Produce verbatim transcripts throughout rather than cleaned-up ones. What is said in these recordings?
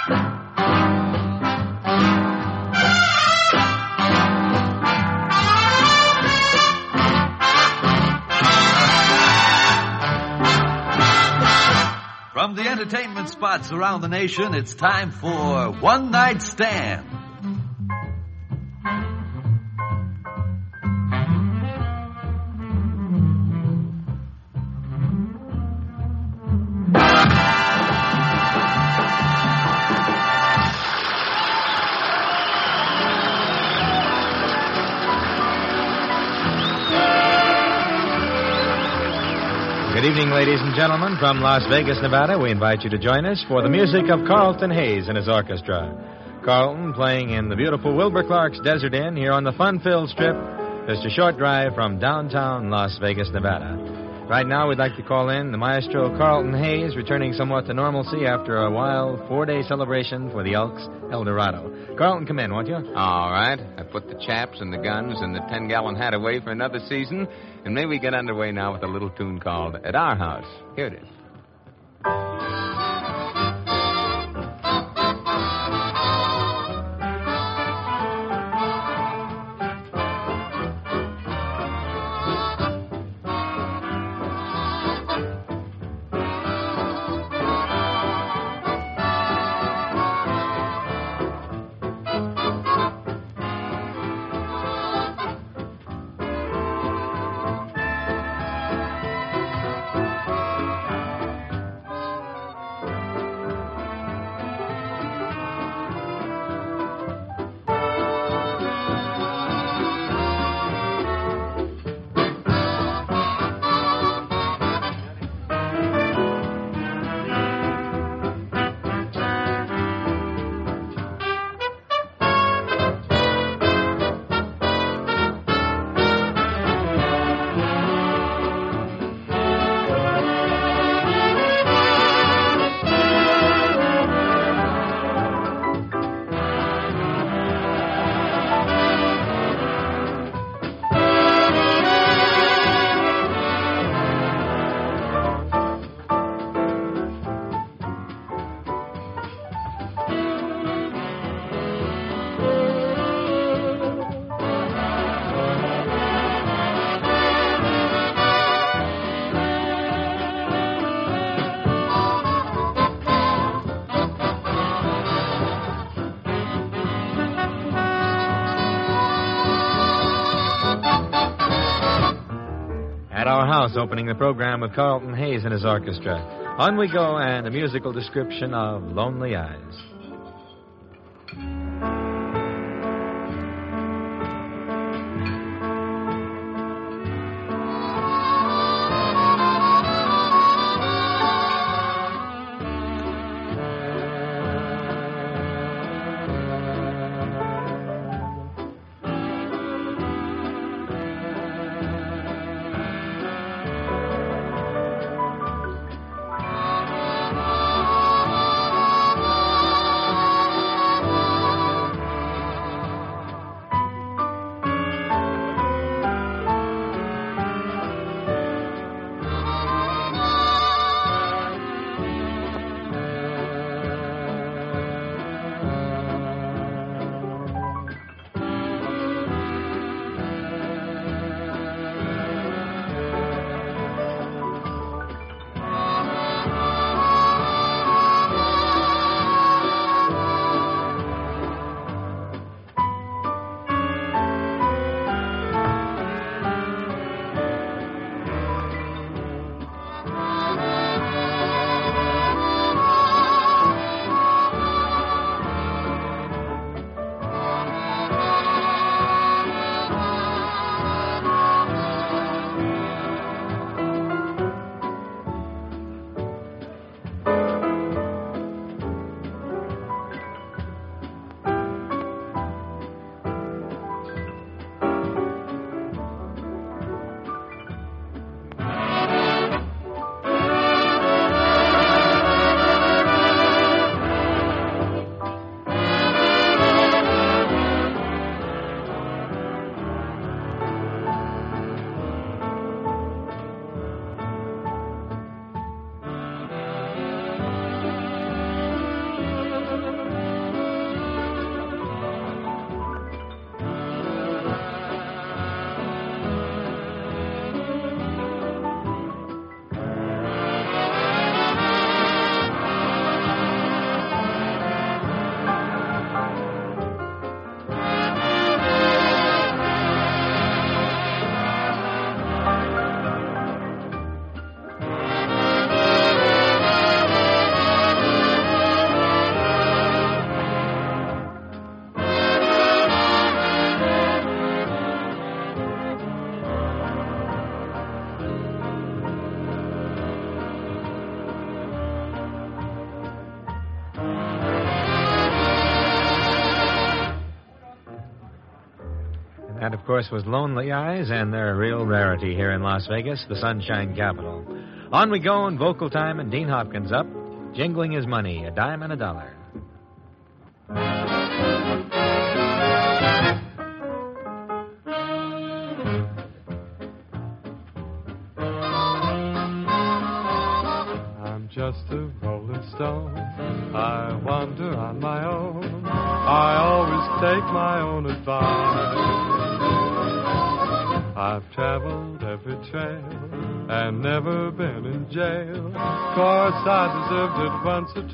From the entertainment spots around the nation, it's time for One Night Stand. Good evening, ladies and gentlemen. From Las Vegas, Nevada, we invite you to join us for the music of Carlton Hayes and his orchestra. Carlton playing in the beautiful Wilbur Clark's Desert Inn here on the fun-filled strip, just a short drive from downtown Las Vegas, Nevada. Right now, we'd like to call in the maestro Carlton Hayes, returning somewhat to normalcy after a wild four-day celebration for the Elks El Dorado. Carlton, come in, won't you? All right. I put the chaps and the guns and the ten-gallon hat away for another season, and maybe we get underway now with a little tune called At Our House. Here it is. At Our House, opening the program with Carlton Hayes and his orchestra. On we go, and a musical description of Lonely Eyes. That, of course, was Lonely Eyes, and they're a real rarity here in Las Vegas, the Sunshine Capital. On we go in vocal time, and Dean Hopkins up, jingling his money, a dime and a dollar. I'm just a rolling stone. I wander on my own. I always take my own advice. I've traveled every trail and never been in jail. 'Course I deserved it once or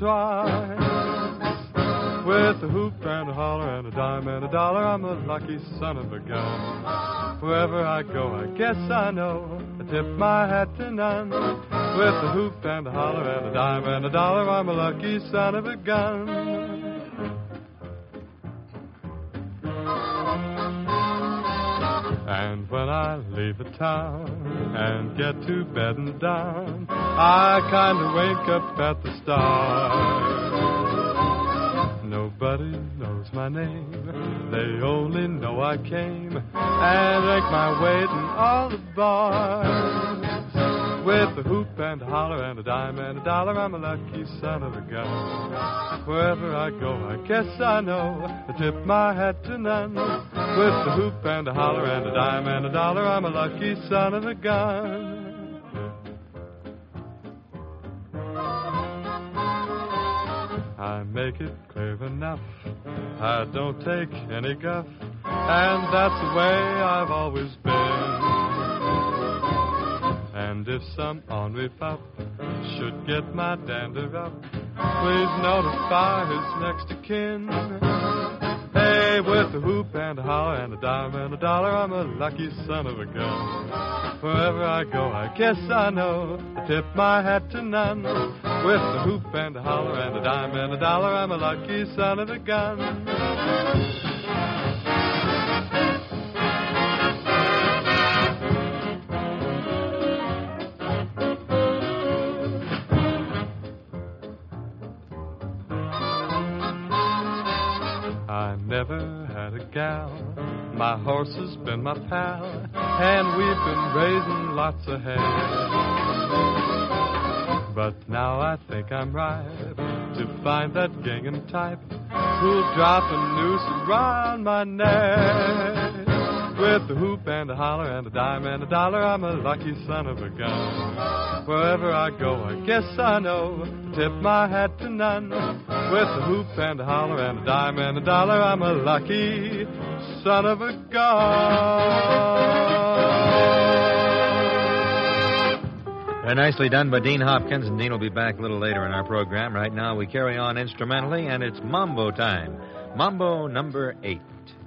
twice. With a hoop and a holler and a dime and a dollar, I'm a lucky son of a gun. Wherever I go, I guess I know I tip my hat to none. With a hoop and a holler and a dime and a dollar, I'm a lucky son of a gun. And when I leave a town and get to bed and down, I kind of wake up at the start. Nobody knows my name. They only know I came and make my way in all the bars. With a hoop and a holler and a dime and a dollar, I'm a lucky son of a gun. Wherever I go, I guess I know I tip my hat to none. With a hoop and a holler and a dime and a dollar, I'm a lucky son of a gun. I make it clear enough, I don't take any guff, and that's the way I've always been. And if some ornery pup should get my dander up, please notify his next of kin. Hey, with a hoop and a holler and a dime and a dollar, I'm a lucky son of a gun. Wherever I go, I guess I know I tip my hat to none. With a hoop and a holler and a dime and a dollar, I'm a lucky son of a gun. I never had a gal, my horse has been my pal, and we've been raising lots of hay. But now I think I'm ripe to find that gingham type who'll drop a noose around my neck. With a hoop and a holler and a dime and a dollar, I'm a lucky son of a gun. Wherever I go, I guess I know tip my hat to none. With a hoop and a holler and a dime and a dollar, I'm a lucky son of a gun. Very nicely done by Dean Hopkins, and Dean will be back a little later in our program. Right now, we carry on instrumentally, and it's Mambo time. Mambo number eight.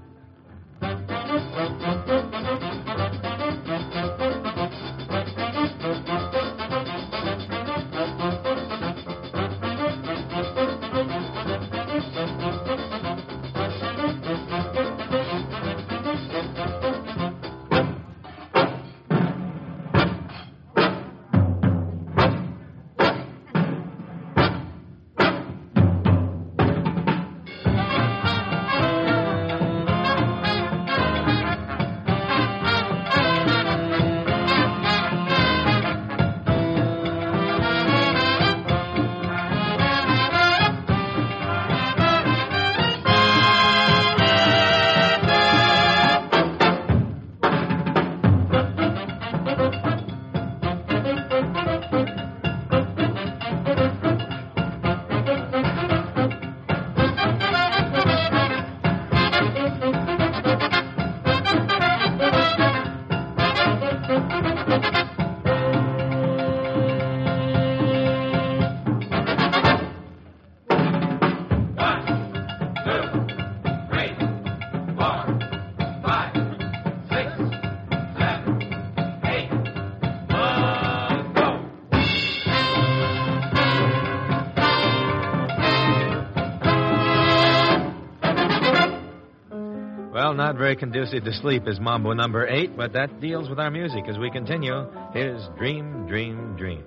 Well, not very conducive to sleep is Mambo number eight, but that deals with our music as we continue. Here's Dream, Dream, Dream.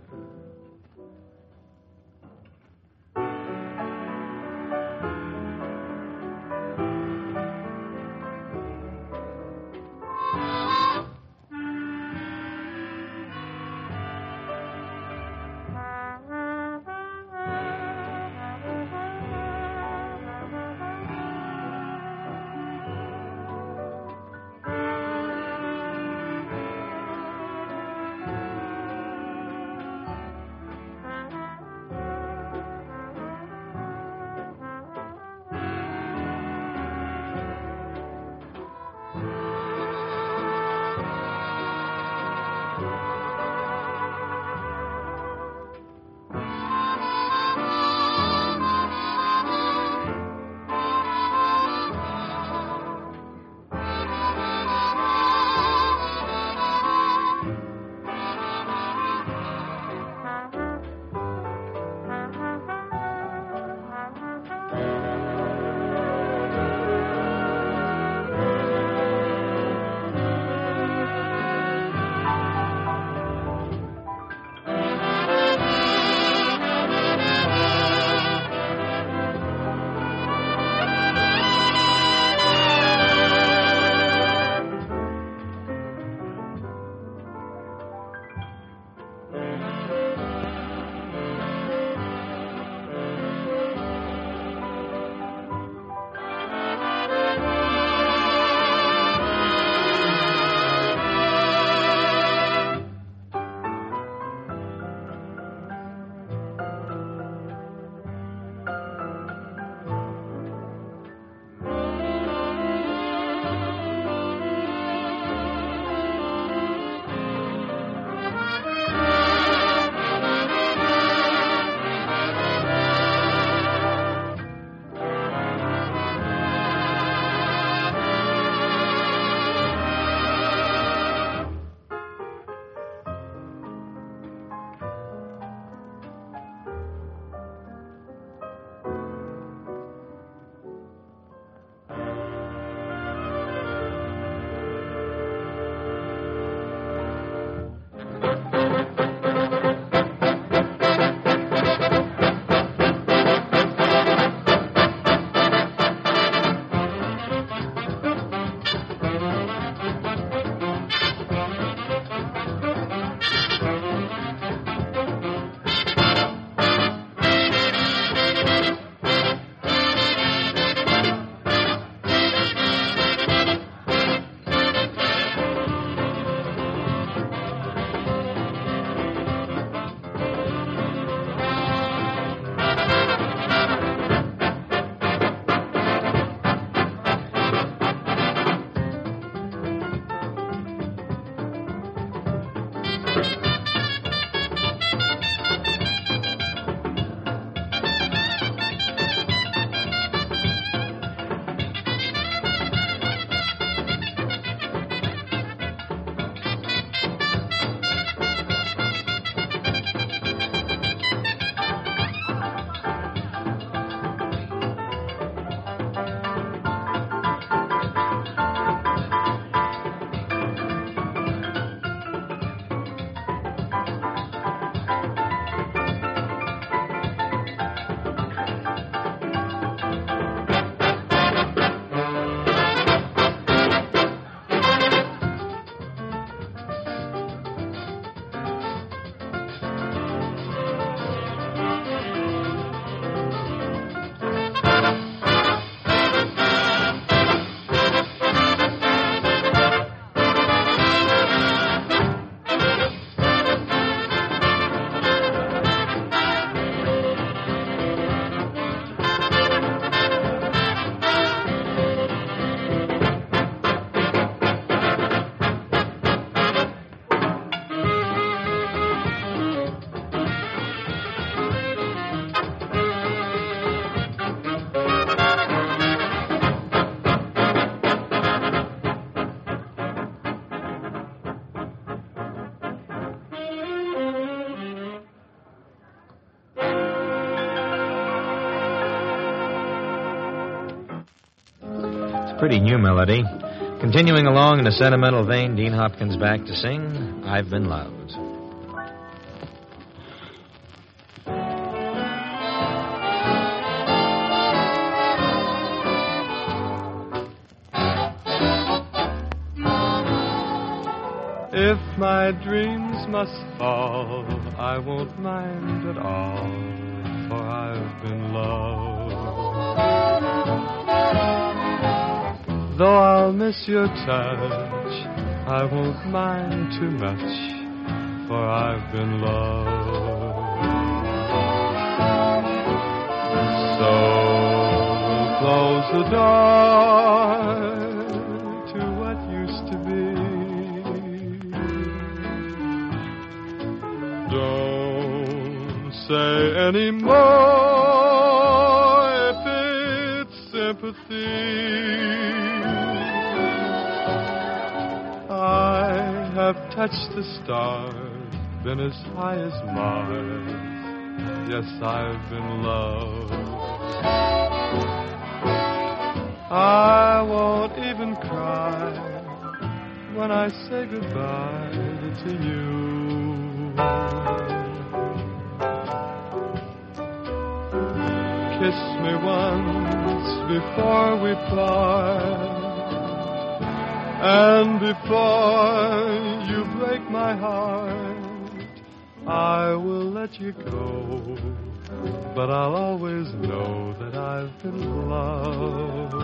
Pretty new melody. Continuing along in a sentimental vein, Dean Hopkins back to sing I've Been Loved. If my dreams must fall, I won't mind at all, for I've been loved. Though I'll miss your touch, I won't mind too much, for I've been loved. So we'll close the door to what used to be. Don't say any more if it's sympathy. I have touched the stars, been as high as Mars. Yes, I've been loved. I won't even cry when I say goodbye to you. Kiss me once before we part, and before you break my heart, I will let you go, but I'll always know that I've been loved.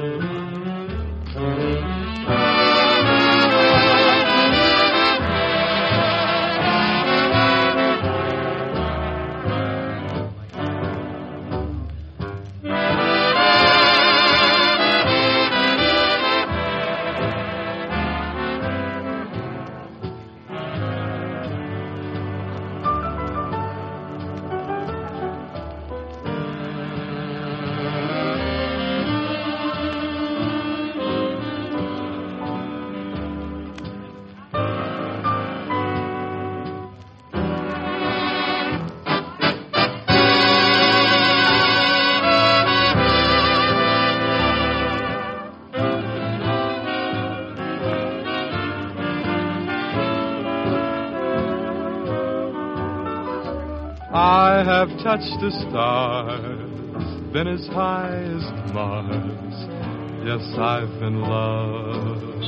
I have touched the stars, been as high as Mars. Yes, I've been loved.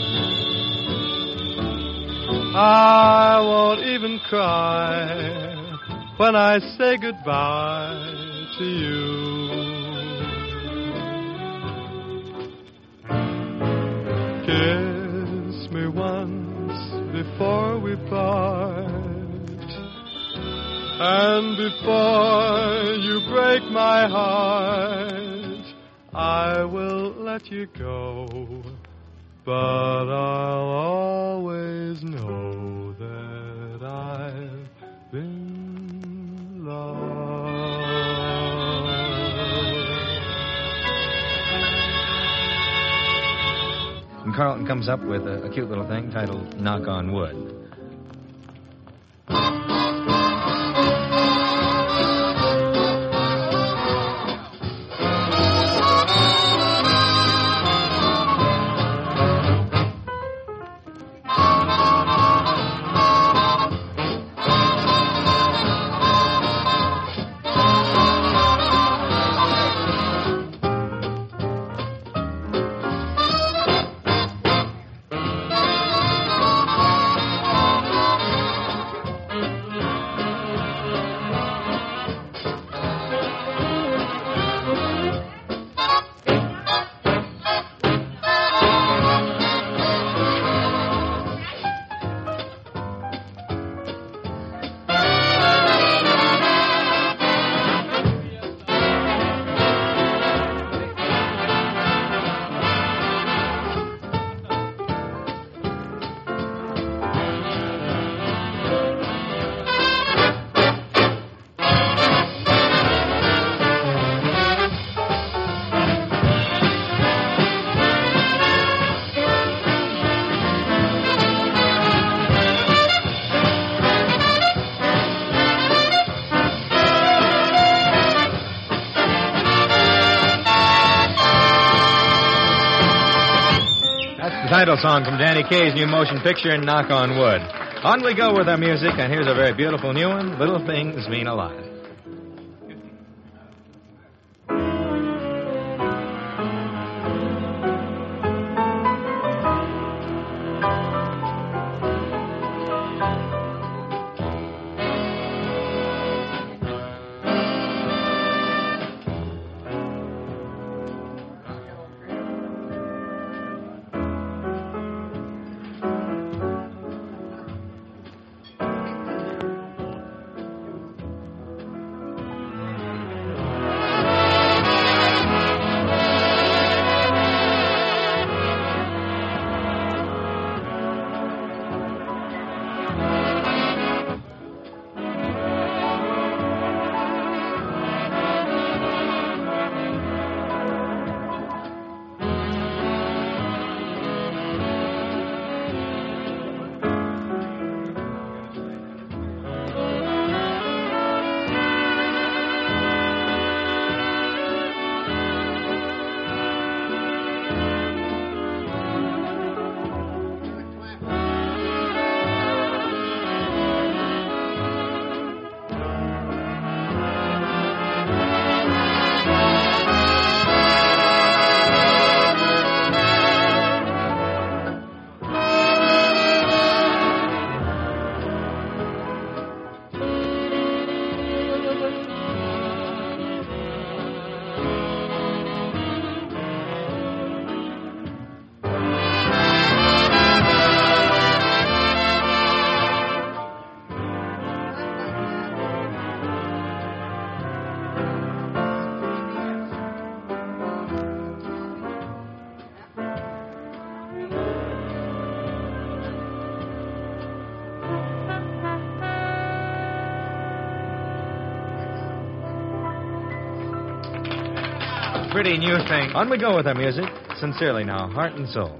I won't even cry when I say goodbye to you. Kiss me once before we part, and before you break my heart, I will let you go, but I'll always know that I've been loved. And Carlton comes up with a, a cute little thing titled Knock on Wood. title song from Danny Kaye's new motion picture, Knock on Wood. On we go with our music, and here's a very beautiful new one, Little Things Mean a Lot. Pretty new thing. On we go with our music. Sincerely now, Heart and Soul.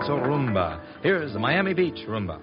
Salsa Rumba. Here's the Miami Beach Rumba.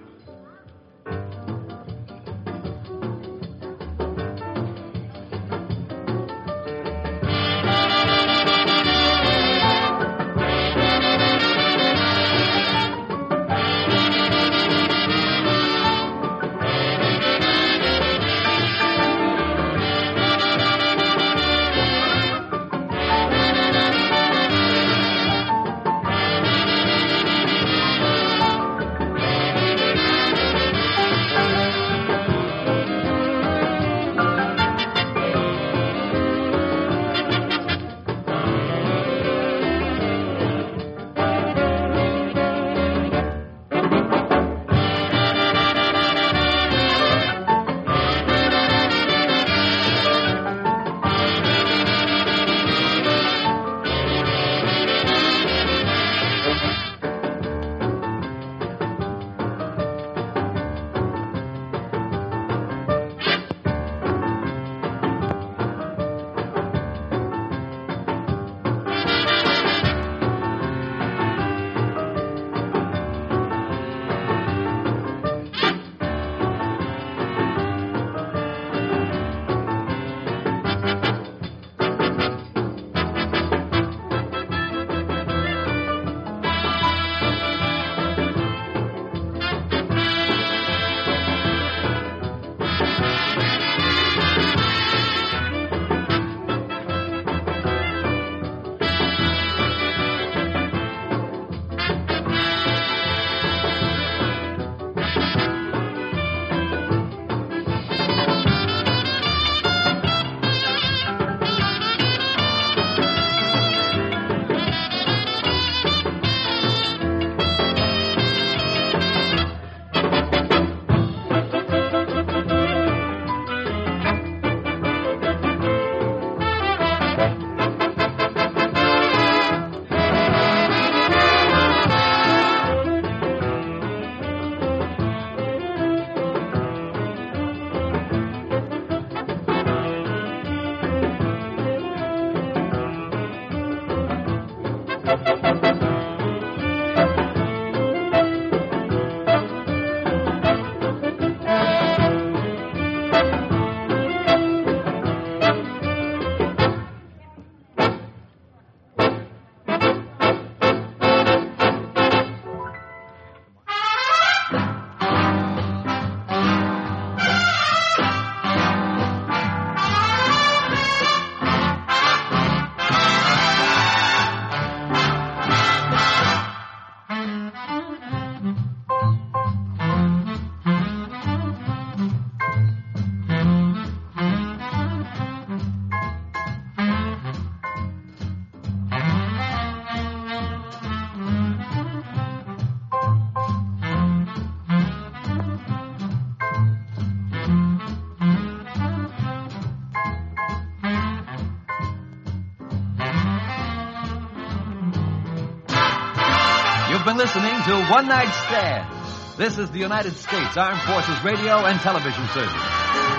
You've been listening to One Night Stand. This is the United States Armed Forces Radio and Television Service.